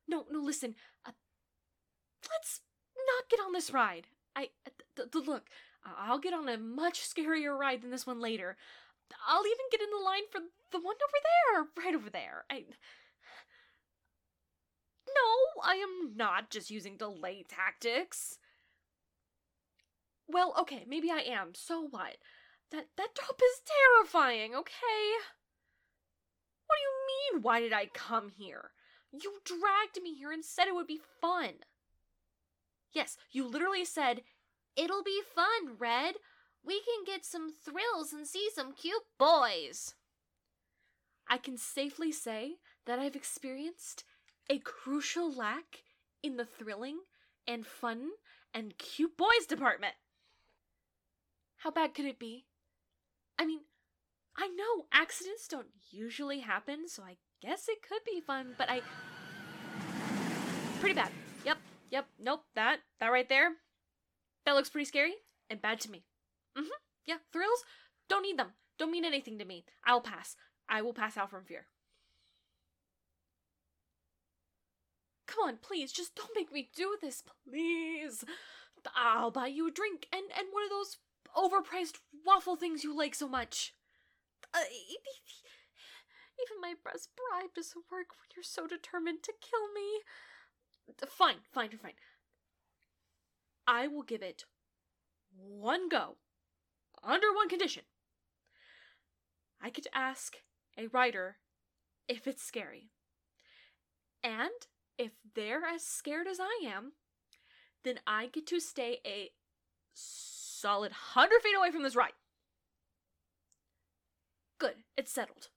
No, listen. Let's not get on this ride. Look, I'll get on a much scarier ride than this one later. I'll even get in the line for the one over there, right over there. No, I am not just using delay tactics. Well, okay, maybe I am. So what? That drop is terrifying, okay? What do you mean, why did I come here? You dragged me here and said it would be fun. Yes, you literally said, "It'll be fun, Red. We can get some thrills and see some cute boys." I can safely say that I've experienced a crucial lack in the thrilling and fun and cute boys department. How bad could it be? I mean, I know accidents don't usually happen, so I guess it could be fun, but pretty bad. Yep, nope, that right there, that looks pretty scary and bad to me. Yeah, thrills, don't need them. Don't mean anything to me. I'll pass. I will pass out from fear. Come on, please, just don't make me do this, please. I'll buy you a drink and one of those overpriced waffle things you like so much. Even my best bribe doesn't work when you're so determined to kill me. Fine. I will give it one go, under one condition. I get to ask a writer if it's scary. And if they're as scared as I am, then I get to stay a solid 100 feet away from this ride. Good, it's settled.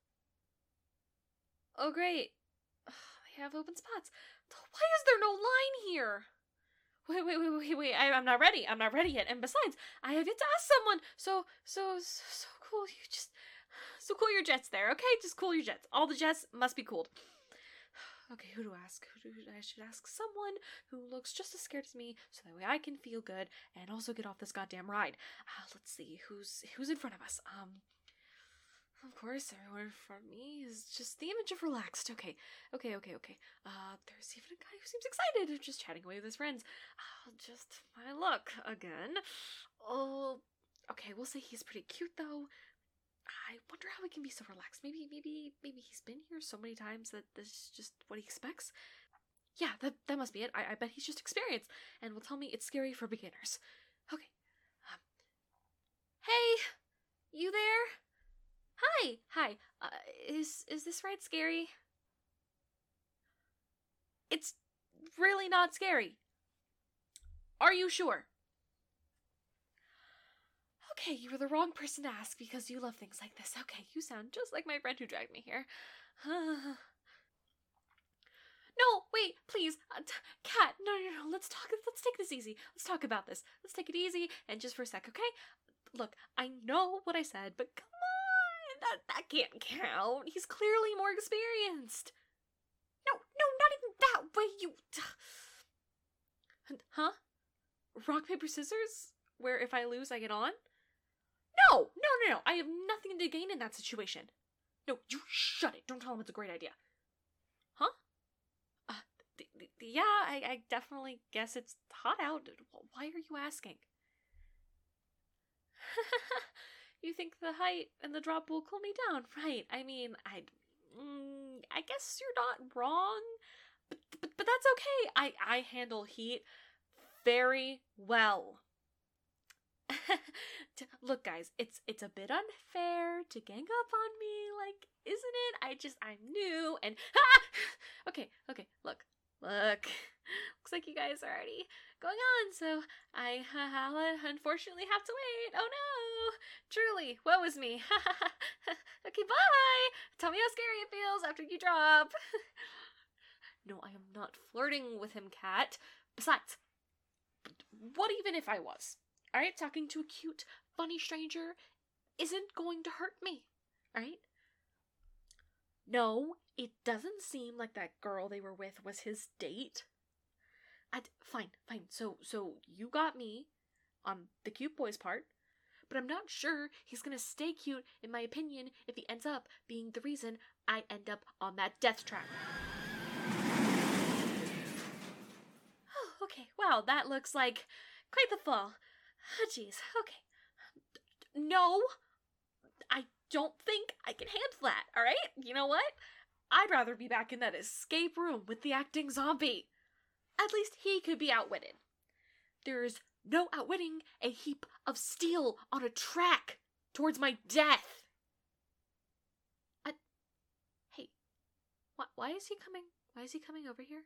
Oh great, I have open spots. Why is there no line here? Wait, I'm not ready yet. And besides, I have yet to ask someone. So cool, so cool your jets there, okay? Just cool your jets. All the jets must be cooled. Okay, who to ask? I should ask someone who looks just as scared as me, so that way I can feel good and also get off this goddamn ride. Let's see, who's in front of us? Of course, everyone in front of me is just the image of relaxed. Okay. There's even a guy who seems excited, just chatting away with his friends. Just my luck again. Oh, okay, we'll say he's pretty cute though. I wonder how he can be so relaxed. Maybe he's been here so many times that this is just what he expects. Yeah, that must be it. I bet he's just experienced and will tell me it's scary for beginners. Okay. Hey, you there? Hi. Is this ride scary? It's really not scary. Are you sure? Okay, you were the wrong person to ask because you love things like this. Okay, you sound just like my friend who dragged me here. No, wait, please. Kat, no. Let's take this easy. Let's talk about this. Let's take it easy and just for a sec, okay? Look, I know what I said, but come on. That can't count. He's clearly more experienced. No, not even that way, you... Huh? Rock, paper, scissors? Where if I lose, I get on? No. I have nothing to gain in that situation. No, you shut it. Don't tell him it's a great idea. Huh? Yeah, I definitely guess it's hot out. Why are you asking? You think the height and the drop will cool me down, right? I mean, I guess you're not wrong, but that's okay. I handle heat very well. Look, guys, it's a bit unfair to gang up on me, like, isn't it? I'm new and okay, look. Looks like you guys are already going on, so I'll unfortunately have to wait. Oh no! Truly, woe is me. Okay, bye! Tell me how scary it feels after you drop. No, I am not flirting with him, Kat. Besides, what even if I was? Alright, talking to a cute, funny stranger isn't going to hurt me, alright? No, it doesn't seem like that girl they were with was his date. Fine. So you got me on the cute boys part, but I'm not sure he's gonna stay cute, in my opinion, if he ends up being the reason I end up on that death trap. wow, that looks like quite the fall. Oh, jeez, okay. No, I don't think I can handle that, alright? You know what? I'd rather be back in that escape room with the acting zombie. At least he could be outwitted. There's no outwitting a heap of steel on a track towards my death. Hey, why is he coming? Why is he coming over here?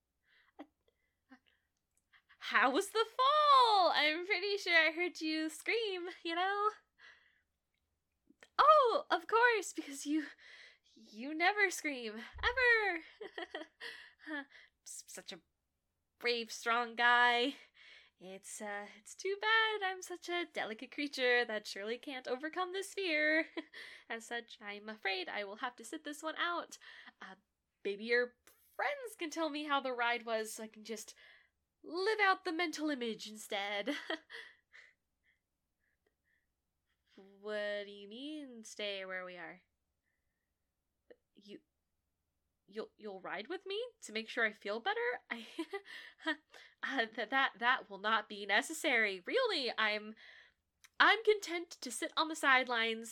How was the fall? I'm pretty sure I heard you scream, you know? Oh, of course, because you never scream, ever. Such a brave, strong guy. It's too bad I'm such a delicate creature that surely can't overcome this fear. As such, I'm afraid I will have to sit this one out. Maybe your friends can tell me how the ride was so I can just live out the mental image instead. What do you mean, stay where we are? You'll ride with me to make sure I feel better? That will not be necessary. Really, I'm content to sit on the sidelines.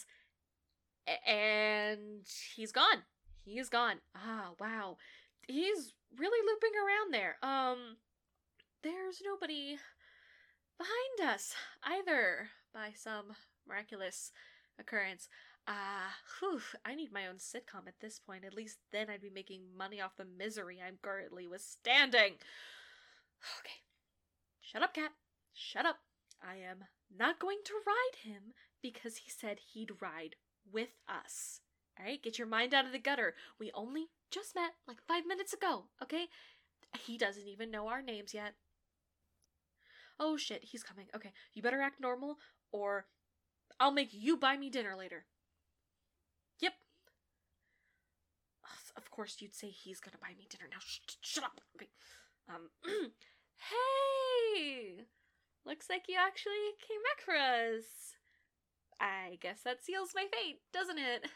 And he's gone. He is gone. Ah, wow. He's really looping around there. There's nobody behind us either, by some miraculous occurrence. I need my own sitcom at this point. At least then I'd be making money off the misery I'm currently withstanding. Okay. Shut up, cat. Shut up. I am not going to ride him because he said he'd ride with us. Alright? Get your mind out of the gutter. We only just met like 5 minutes ago, okay? He doesn't even know our names yet. Oh shit, he's coming. Okay, you better act normal or I'll make you buy me dinner later. Yep. Of course you'd say he's gonna buy me dinner now. Shut up. Okay. Hey! Looks like you actually came back for us. I guess that seals my fate, doesn't it?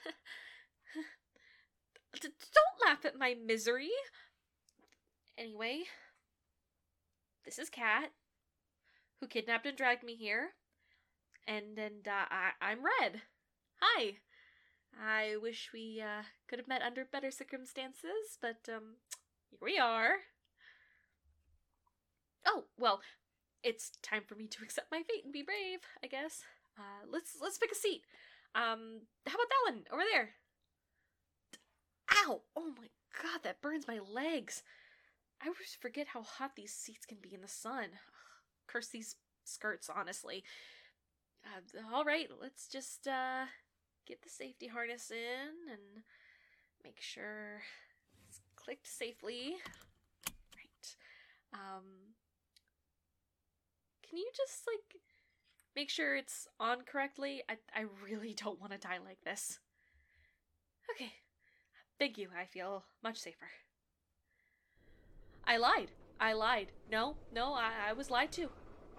Don't laugh at my misery. Anyway, this is Kat, who kidnapped and dragged me here. And I'm Red. Hi. I wish we could have met under better circumstances, but here we are. Oh, well, it's time for me to accept my fate and be brave, I guess. Let's pick a seat. How about that one over there? Ow! Oh my god, that burns my legs. I always forget how hot these seats can be in the sun. Curse these skirts, honestly. Alright, let's just, get the safety harness in and make sure it's clicked safely. Right. Can you just, like, make sure it's on correctly? I really don't want to die like this. Okay. Thank you, I feel much safer. I lied. No, I was lied to.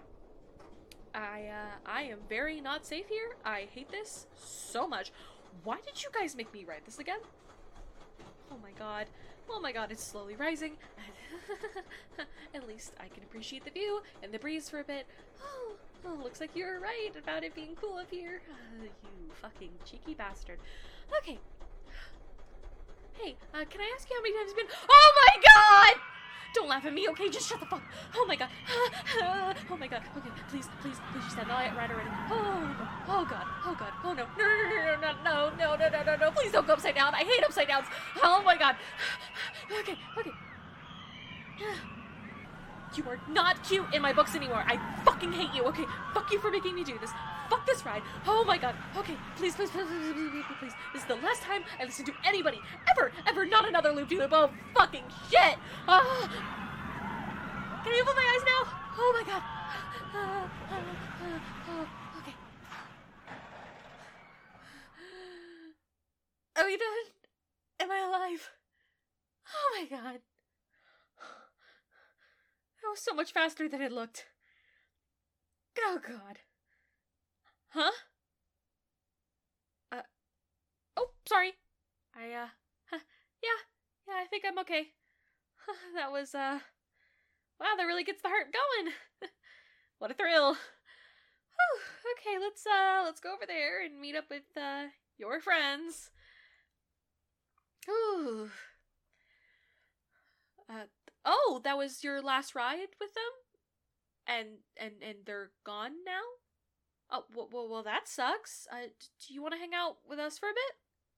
I am very not safe here. I hate this so much. Why did you guys make me ride this again? Oh my god, it's slowly rising. At least I can appreciate the view and the breeze for a bit. Oh, looks like you were right about it being cool up here. You fucking cheeky bastard. Okay. Hey, can I ask you how many times you've been— Oh my god! Don't laugh at me, okay? Just shut the fuck— Oh my god. Oh my god. Okay, please just have the light right already. Oh god. Oh no. Please don't go upside down. I hate upside downs. Oh my god. Okay. You are not cute in my books anymore. I fucking hate you, okay? Fuck you for making me do this. Fuck this ride. Oh my god. Okay, please. This is the last time I listen to anybody. Ever. Not another loop-de-loop. Oh, fucking shit. Can I open my eyes now? Oh my god. Okay. Are we done? Am I alive? Oh my god. That was so much faster than it looked. Oh god. Huh? Oh, sorry. Yeah, I think I'm okay. That was, Wow, that really gets the heart going. What a thrill. Whew, okay, let's go over there and meet up with your friends. Ooh. Oh, that was your last ride with them? And they're gone now? Oh, well, that sucks. Do you want to hang out with us for a bit?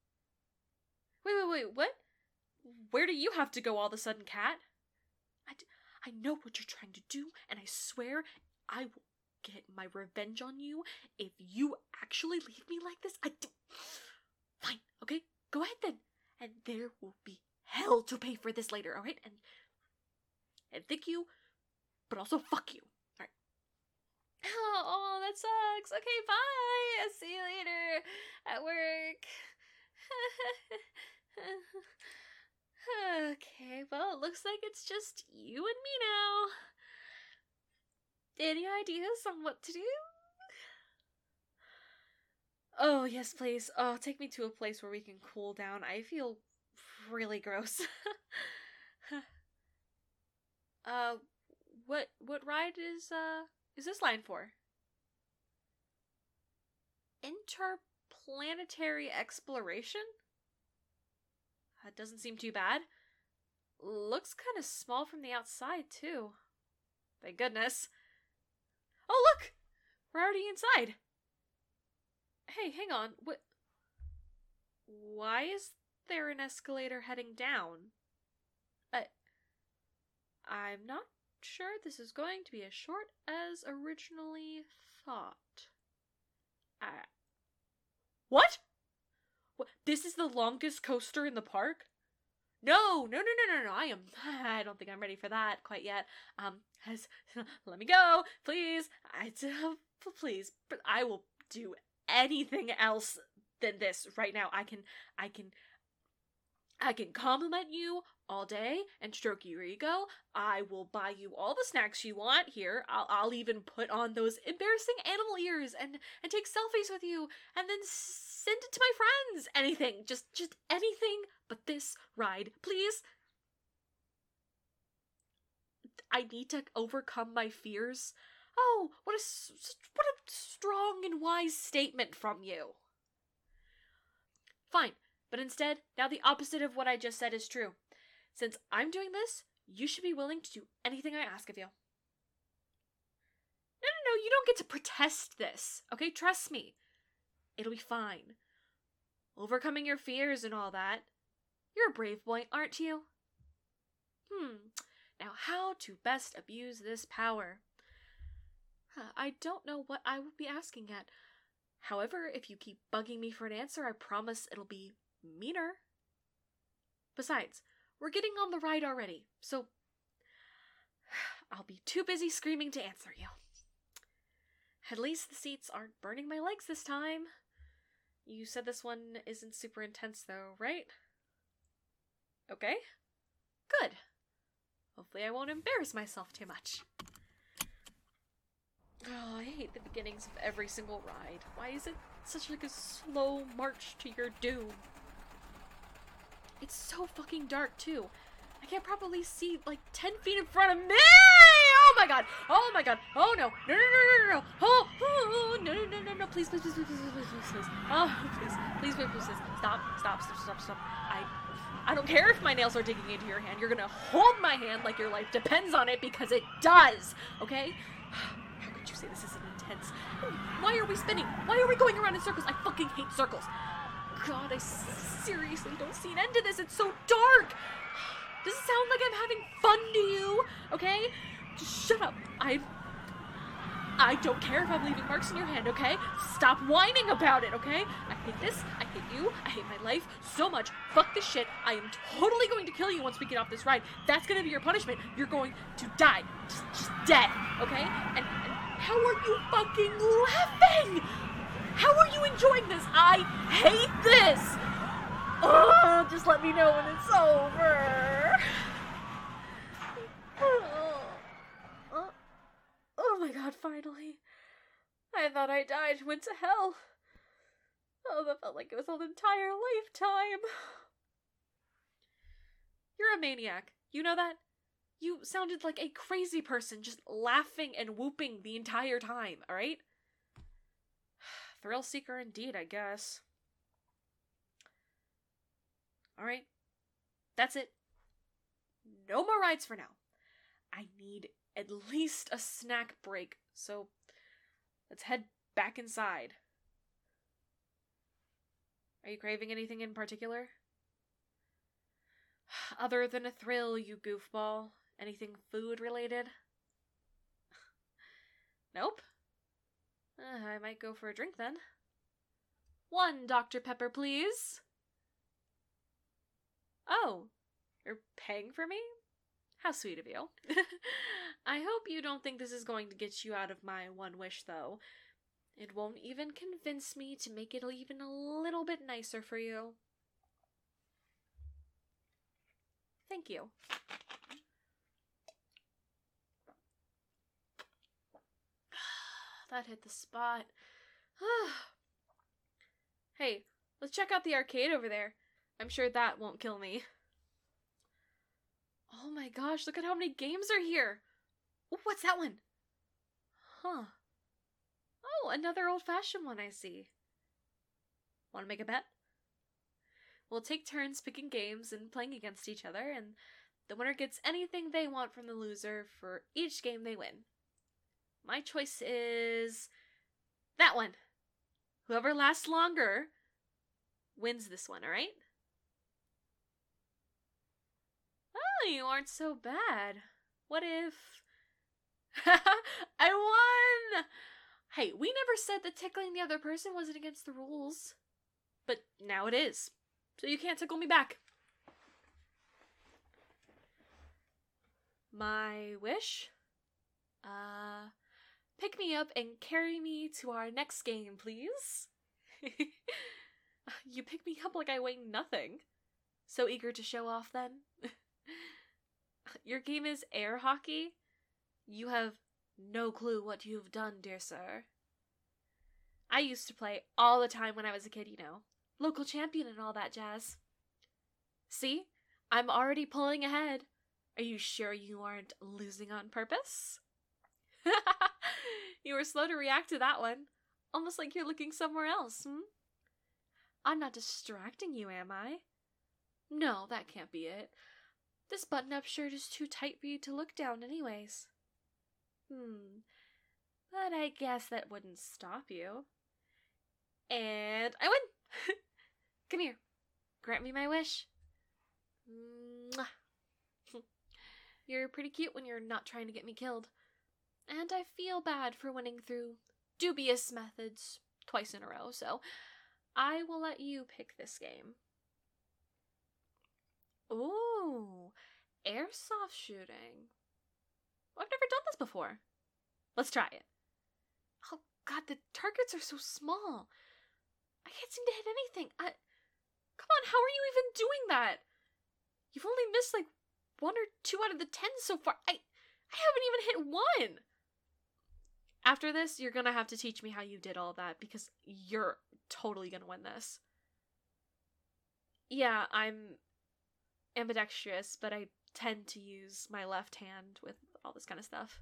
Wait, what? Where do you have to go all of a sudden, Cat? I know what you're trying to do, and I swear I will get my revenge on you if you actually leave me like this. Fine, okay? Go ahead then. And there will be hell to pay for this later, alright? And thank you, but also fuck you. Alright. Oh, that sucks. Okay, bye. I'll see you later at work. Okay, well, it looks like it's just you and me now. Any ideas on what to do? Oh, yes, please. Oh, take me to a place where we can cool down. I feel really gross. What ride is this line for? Interplanetary exploration? That doesn't seem too bad. Looks kind of small from the outside, too. Thank goodness. Oh, look! We're already inside. Hey, hang on. What? Why is there an escalator heading down? I'm not sure this is going to be as short as originally thought. What? What? This is the longest coaster in the park? No. I don't think I'm ready for that quite yet. Let me go, please. Please. But I will do anything else than this right now. I can compliment you all day and stroke your ego. I will buy you all the snacks you want here. I'll even put on those embarrassing animal ears and take selfies with you and then send it to my friends. Anything. Just anything but this ride, please. I need to overcome my fears. Oh, what a strong and wise statement from you. Fine. But instead, now the opposite of what I just said is true. Since I'm doing this, you should be willing to do anything I ask of you. No, you don't get to protest this, okay? Trust me. It'll be fine. Overcoming your fears and all that. You're a brave boy, aren't you? Now how to best abuse this power? I don't know what I would be asking at. However, if you keep bugging me for an answer, I promise it'll be meaner. Besides, we're getting on the ride already, so I'll be too busy screaming to answer you. At least the seats aren't burning my legs this time. You said this one isn't super intense though, right? Okay. Good. Hopefully I won't embarrass myself too much. Oh, I hate the beginnings of every single ride. Why is it such like a slow march to your doom? It's so fucking dark, too. I can't probably see, like, 10 feet in front of me! Oh my god! Oh my god! Oh no! No! Oh! No! Please. Oh, please. Stop. I don't care if my nails are digging into your hand. You're gonna hold my hand like your life depends on it, because it does! Okay? How could you say this isn't intense? Why are we spinning? Why are we going around in circles? I fucking hate circles. God, I seriously don't see an end to this. It's so dark. Does it sound like I'm having fun to you? Okay? Just shut up. I don't care if I'm leaving marks in your hand, okay? Stop whining about it, okay? I hate this. I hate you. I hate my life so much. Fuck this shit. I am totally going to kill you once we get off this ride. That's gonna be your punishment. You're going to die. Just dead, okay? And how are you fucking laughing? How are you enjoying this? I hate this! Oh, just let me know when it's over. Oh my god, finally. I thought I died and went to hell. Oh, that felt like it was an entire lifetime. You're a maniac. You know that? You sounded like a crazy person, just laughing and whooping the entire time, alright? Thrill seeker indeed, I guess. Alright. That's it. No more rides for now. I need at least a snack break, so let's head back inside. Are you craving anything in particular? Other than a thrill, you goofball. Anything food related? Nope. I might go for a drink then. 1 Dr. Pepper, please. Oh, you're paying for me? How sweet of you. I hope you don't think this is going to get you out of my one wish, though. It won't even convince me to make it even a little bit nicer for you. Thank you. That hit the spot. Hey, let's check out the arcade over there. I'm sure that won't kill me. Oh my gosh, look at how many games are here. Ooh, what's that one? Huh. Oh, another old-fashioned one I see. Want to make a bet? We'll take turns picking games and playing against each other, and the winner gets anything they want from the loser for each game they win. My choice is that one. Whoever lasts longer wins this one, alright? Oh, you aren't so bad. What if... I won! Hey, we never said that tickling the other person wasn't against the rules. But now it is. So you can't tickle me back. My wish? Pick me up and carry me to our next game, please. You pick me up like I weigh nothing. So eager to show off, then? Your game is air hockey? You have no clue what you've done, dear sir. I used to play all the time when I was a kid, you know. Local champion and all that jazz. See? I'm already pulling ahead. Are you sure you aren't losing on purpose? You were slow to react to that one. Almost like you're looking somewhere else, I'm not distracting you, am I? No, that can't be it. This button-up shirt is too tight for you to look down anyways. But I guess that wouldn't stop you. And I win! Come here. Grant me my wish. Mwah. You're pretty cute when you're not trying to get me killed. And I feel bad for winning through dubious methods twice in a row, so I will let you pick this game. Ooh, airsoft shooting. I've never done this before. Let's try it. Oh god, the targets are so small. I can't seem to hit anything. Come on, how are you even doing that? You've only missed like 1 or 2 out of the 10 so far. I haven't even hit 1. After this, you're gonna have to teach me how you did all that, because you're totally gonna win this. Yeah, I'm ambidextrous, but I tend to use my left hand with all this kind of stuff.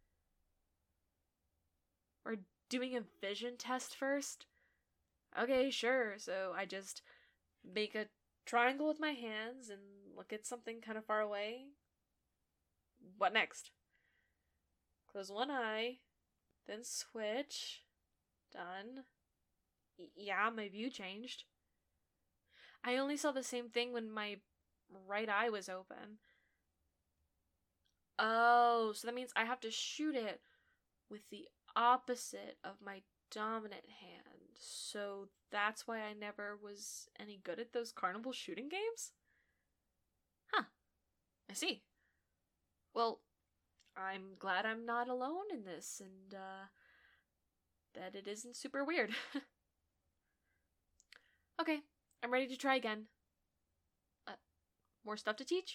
We're doing a vision test first? Okay, sure, so I just make a triangle with my hands and look at something kind of far away. What next? Close one eye, then switch. Done. Yeah, my view changed. I only saw the same thing when my right eye was open. Oh, so that means I have to shoot it with the opposite of my dominant hand. So that's why I never was any good at those carnival shooting games? Huh. I see. Well, I'm glad I'm not alone in this, and, that it isn't super weird. Okay, I'm ready to try again. More stuff to teach?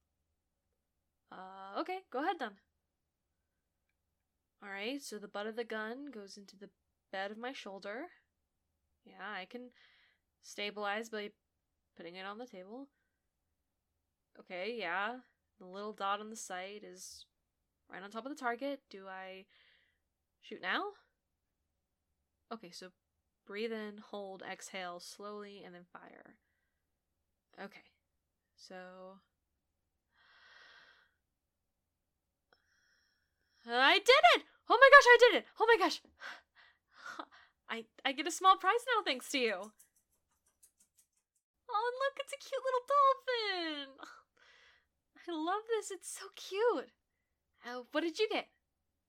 Okay, go ahead then. Alright, so the butt of the gun goes into the bed of my shoulder. Yeah, I can stabilize by putting it on the table. Okay, yeah. The little dot on the sight is right on top of the target. Do I shoot now? Okay, so breathe in, hold, exhale slowly, and then fire. Okay, so... I did it! Oh my gosh, I did it! Oh my gosh! I get a small prize now thanks to you. Oh, and look, it's a cute little dolphin! I love this, it's so cute. What did you get?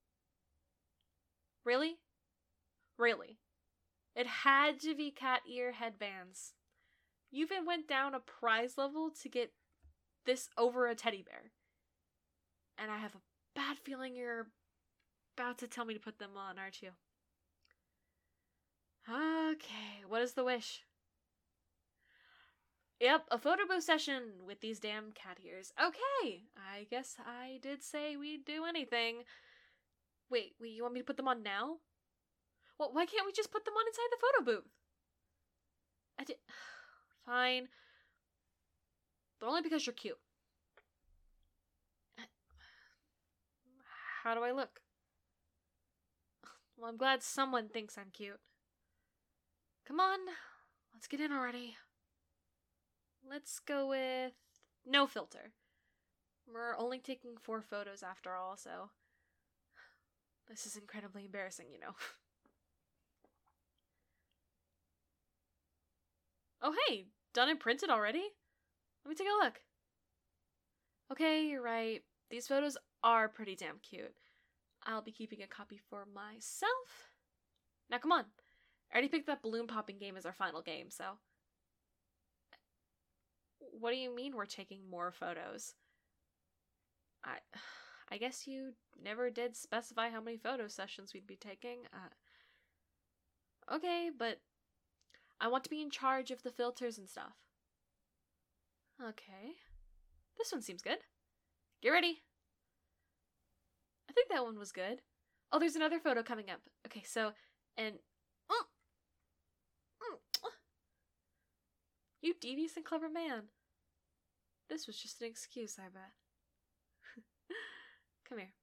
Really? Really? It had to be cat ear headbands. You even went down a prize level to get this over a teddy bear. And I have a bad feeling you're about to tell me to put them on, aren't you? Okay, what is the wish? Yep, a photo booth session with these damn cat ears. Okay, I guess I did say we'd do anything. Wait, you want me to put them on now? Well, why can't we just put them on inside the photo booth? I did... Fine. But only because you're cute. How do I look? Well, I'm glad someone thinks I'm cute. Come on, let's get in already. Let's go with no filter. We're only taking 4 photos after all, so this is incredibly embarrassing, you know. Oh hey, done and printed already? Let me take a look. Okay, you're right. These photos are pretty damn cute. I'll be keeping a copy for myself. Now come on. I already picked that balloon popping game as our final game, so... What do you mean we're taking more photos? I guess you never did specify how many photo sessions we'd be taking. Okay, but I want to be in charge of the filters and stuff. Okay. This one seems good. Get ready. I think that one was good. Oh, there's another photo coming up. Okay, so, and... You devious and clever man. This was just an excuse, I bet. Come here.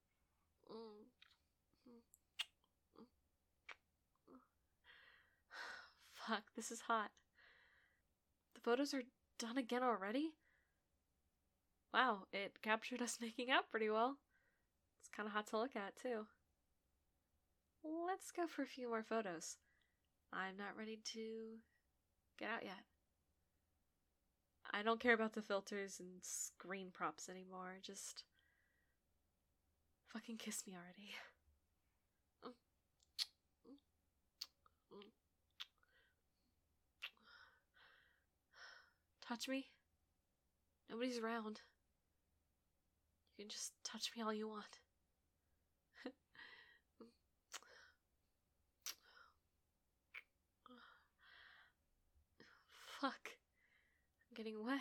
Fuck, this is hot. The photos are done again already? Wow, it captured us making out pretty well. It's kind of hot to look at, too. Let's go for a few more photos. I'm not ready to get out yet. I don't care about the filters and screen props anymore. Just fucking kiss me already. Touch me. Nobody's around. You can just touch me all you want. Fuck. I'm getting wet.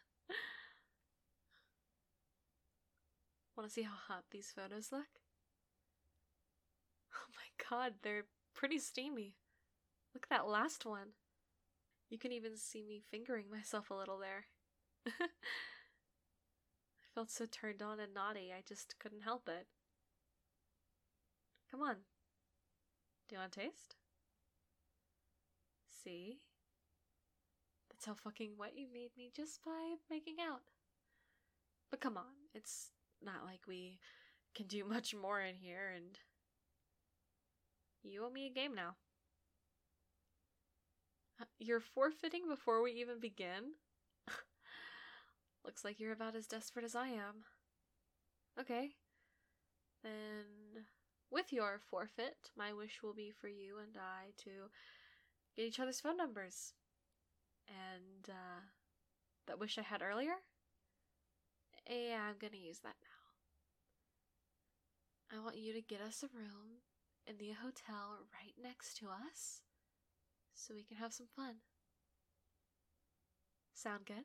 Want to see how hot these photos look? Oh my god, they're pretty steamy. Look at that last one. You can even see me fingering myself a little there. I felt so turned on and naughty, I just couldn't help it. Come on. Do you want to taste? See? That's how fucking wet you made me just by making out. But come on, it's not like we can do much more in here, and you owe me a game now. You're forfeiting before we even begin? Looks like you're about as desperate as I am. Okay. Then, with your forfeit, my wish will be for you and I to get each other's phone numbers. And, that wish I had earlier? Yeah, I'm gonna use that now. I want you to get us a room in the hotel right next to us, so we can have some fun. Sound good?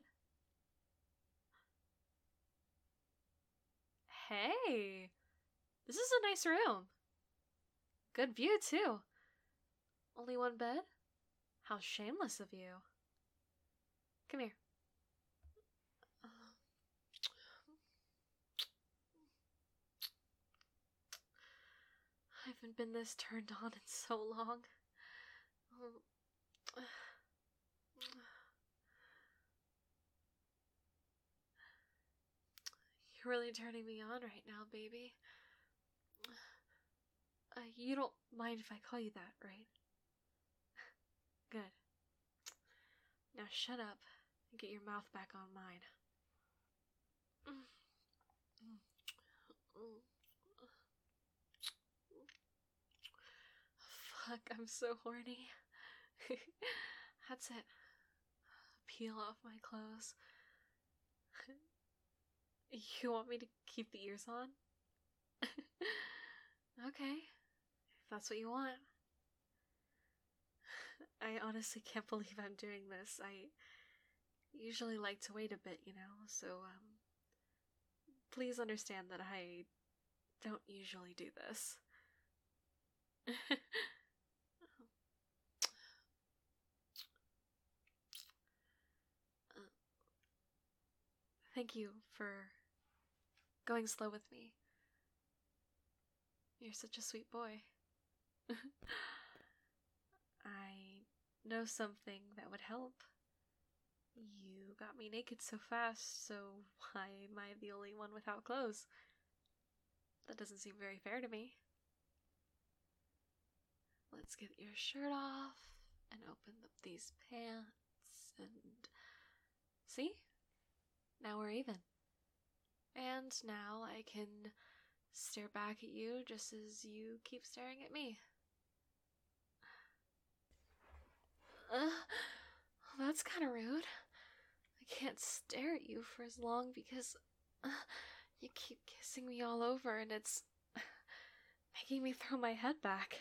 Hey! This is a nice room. Good view, too. Only one bed? How shameless of you. Come here. haven't been this turned on in so long. You're really turning me on right now, baby. You don't mind if I call you that, right? Good. Now shut up and get your mouth back on mine. Fuck, I'm so horny. That's it. Peel off my clothes. You want me to keep the ears on? Okay, if that's what you want. I honestly can't believe I'm doing this. I usually like to wait a bit, so, please understand that I don't usually do this. Thank you for going slow with me. You're such a sweet boy. I know something that would help. You got me naked so fast, so why am I the only one without clothes? That doesn't seem very fair to me. Let's get your shirt off and open up these pants and... See? Now we're even. And now I can stare back at you just as you keep staring at me. That's kind of rude. I can't stare at you for as long because you keep kissing me all over and it's making me throw my head back.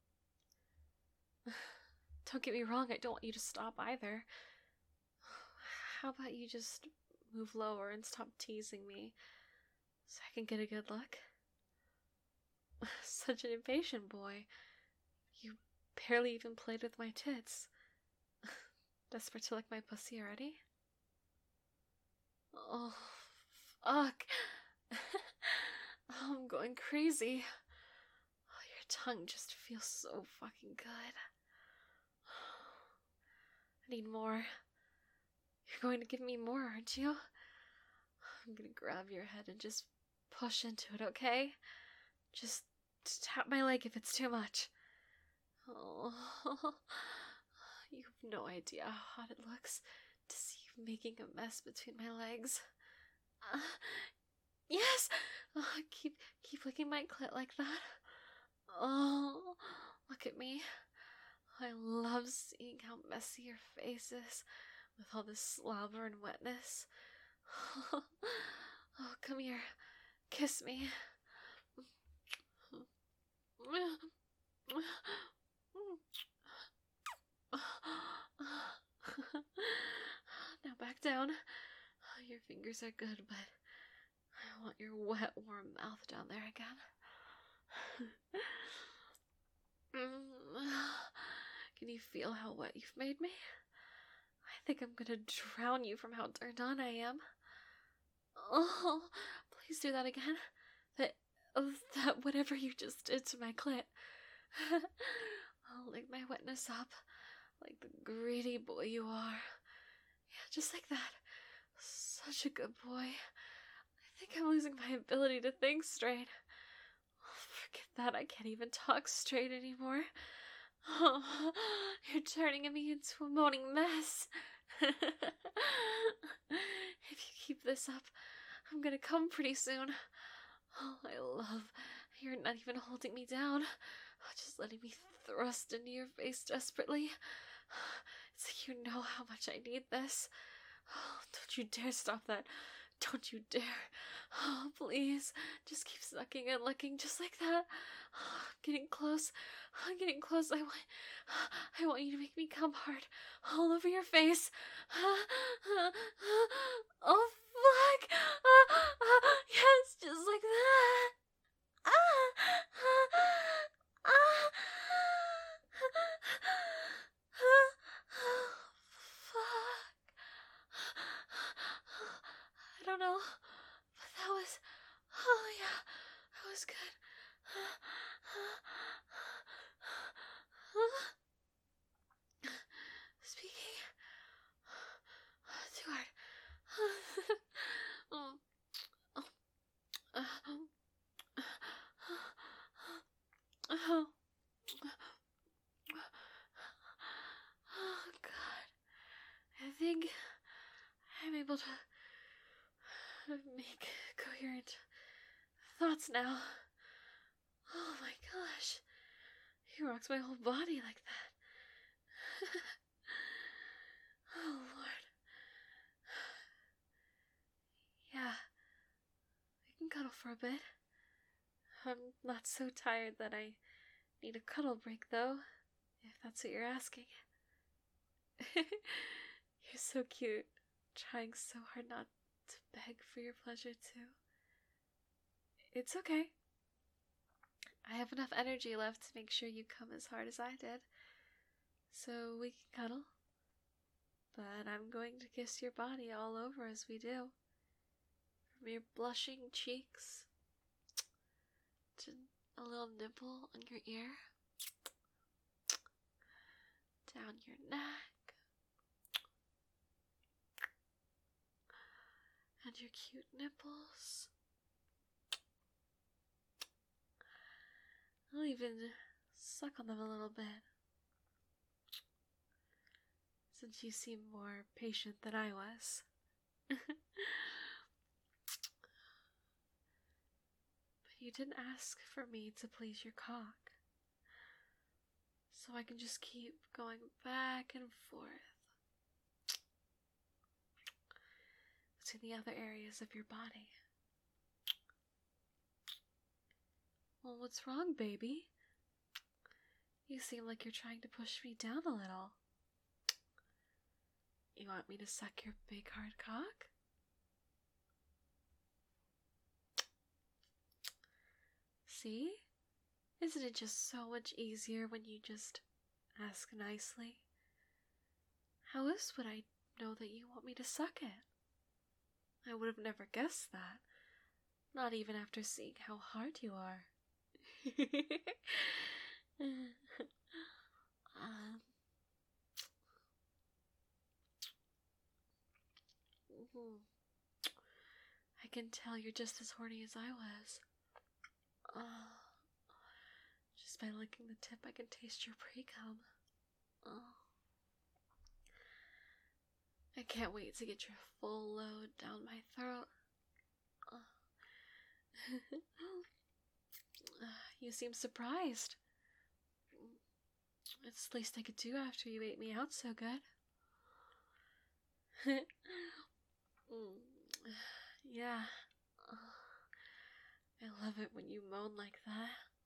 Don't get me wrong, I don't want you to stop either. How about you just move lower and stop teasing me so I can get a good look? Such an impatient boy. You barely even played with my tits. Desperate to lick my pussy already? Oh, fuck. I'm going crazy. Oh, your tongue just feels so fucking good. I need more. You're going to give me more, aren't you? I'm gonna grab your head and just push into it, okay? Just tap my leg if it's too much. Oh, you have no idea how hot it looks to see you making a mess between my legs. Yes! Keep licking my clit like that. Oh, look at me. I love seeing how messy your face is with all this slobber and wetness. Oh, come here. Kiss me. Now back down. Your fingers are good, but I want your wet, warm mouth down there again. Can you feel how wet you've made me? I think I'm gonna drown you from how turned on I am. Oh, please do that again. That whatever you just did to my clit. I'll lick my wetness up like the greedy boy you are. Yeah, just like that. Such a good boy. I think I'm losing my ability to think straight. Oh, forget that, I can't even talk straight anymore. Oh, you're turning me into a moaning mess. If you keep this up, I'm gonna come pretty soon. Oh, I love you're not even holding me down, just letting me thrust into your face desperately. It's like you know how much I need this. Oh, don't you dare stop that. Don't you dare. Oh, please. Just keep sucking and licking just like that. Oh, I'm getting close. I'm getting close. I want you to make me come hard all over your face. Oh, fuck. Yes, just like that. Fuck. I don't know, but that was, oh yeah, that was good. Speaking too hard. Oh, oh, oh, oh, God. I think I'm able to make coherent thoughts now. Oh my gosh. He rocks my whole body like that. Oh, Lord. Yeah, we can cuddle for a bit. I'm not so tired that I need a cuddle break, though, if that's what you're asking. You're so cute, trying so hard not to beg for your pleasure, too. It's okay. I have enough energy left to make sure you come as hard as I did. So we can cuddle. But I'm going to kiss your body all over as we do. From your blushing cheeks to a little nipple on your ear, down your neck, and your cute nipples. I'll even suck on them a little bit, since you seem more patient than I was. But you didn't ask for me to please your cock, so I can just keep going back and forth between the other areas of your body. Well, what's wrong, baby? You seem like you're trying to push me down a little. You want me to suck your big hard cock? See? Isn't it just so much easier when you just ask nicely? How else would I know that you want me to suck it? I would have never guessed that. Not even after seeing how hard you are. I can tell you're just as horny as I was. Just by licking the tip, I can taste your pre-cum. I can't wait to get your full load down my throat. You seem surprised. It's the least I could do after you ate me out so good. Yeah. I love it when you moan like that.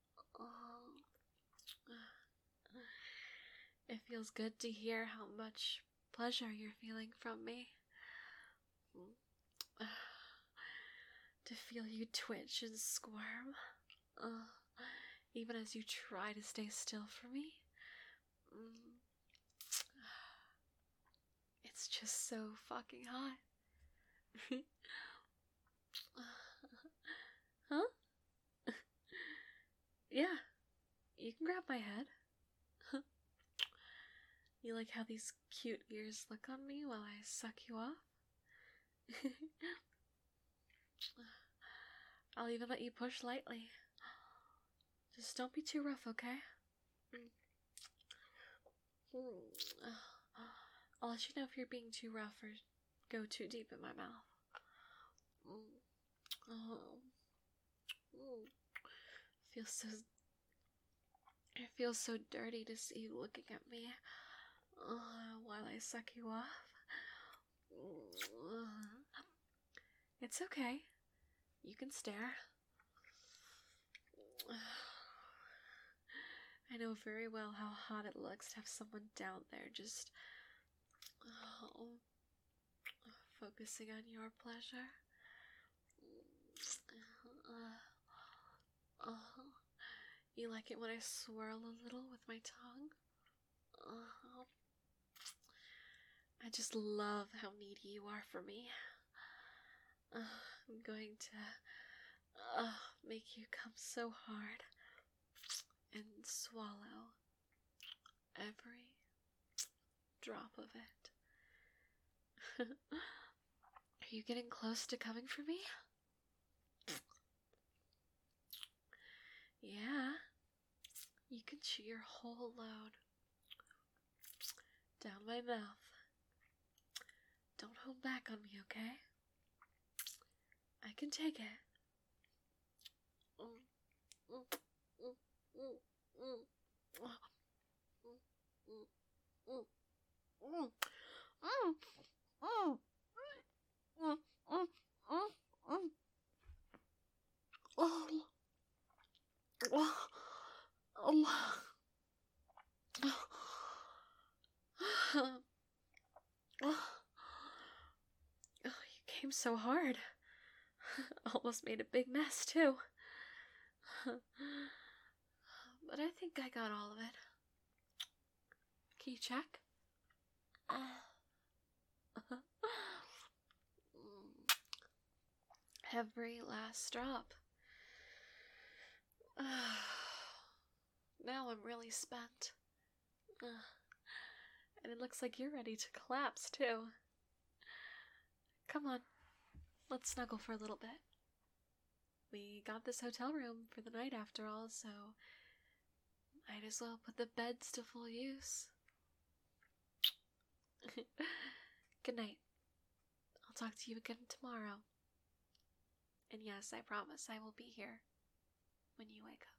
It feels good to hear how much pleasure you're feeling from me. To feel you twitch and squirm, even as you try to stay still for me. It's just so fucking hot. Huh? Yeah, you can grab my head. You like how these cute ears look on me while I suck you off? I'll even let you push lightly. Just don't be too rough, okay? I'll let you know if you're being too rough or go too deep in my mouth. It feels so dirty to see you looking at me while I suck you off. It's okay. You can stare. I know very well how hot it looks to have someone down there just focusing on your pleasure. You like it when I swirl a little with my tongue? I just love how needy you are for me. I'm going to make you come so hard and swallow every drop of it. Are you getting close to coming for me? Yeah. You can chew your whole load down my mouth. Don't hold back on me, okay? I can take it. Oh, you came so hard. Almost made a big mess, too. But I think I got all of it. Can you check? Every last drop. Now I'm really spent. And it looks like you're ready to collapse, too. Come on, let's snuggle for a little bit. We got this hotel room for the night after all, so might as well put the beds to full use. Good night. I'll talk to you again tomorrow. And yes, I promise I will be here when you wake up.